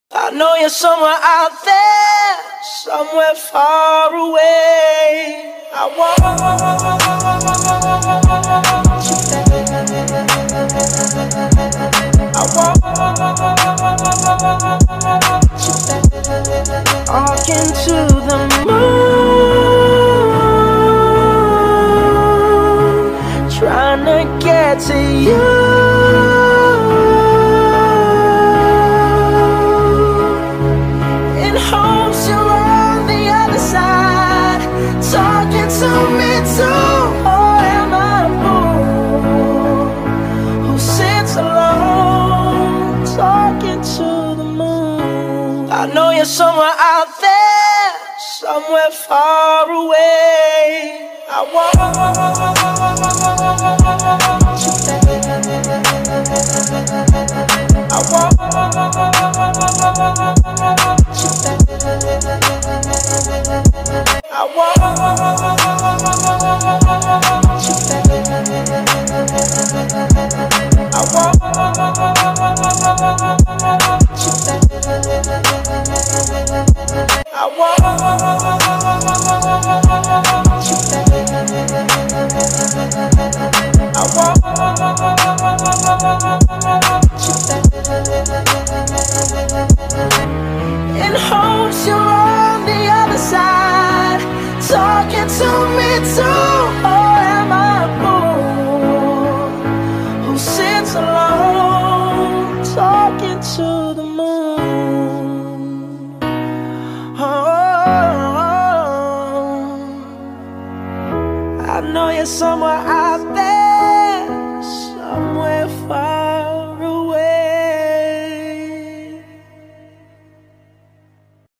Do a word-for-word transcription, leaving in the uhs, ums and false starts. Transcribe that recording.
I know you're somewhere out there, somewhere far away. I want you back. I want you back. Talking to the moon, trying to get to you. To me too, or am I a fool who sits alone talking to the moon? I know you're somewhere out there, somewhere far away. I want you back. I want you back. I want you back. I want you back. I want you back. I want you back. In hopes you're on the other side, talking to me too, or am I a fool who sits alone talking to the moon? Oh, I know you're somewhere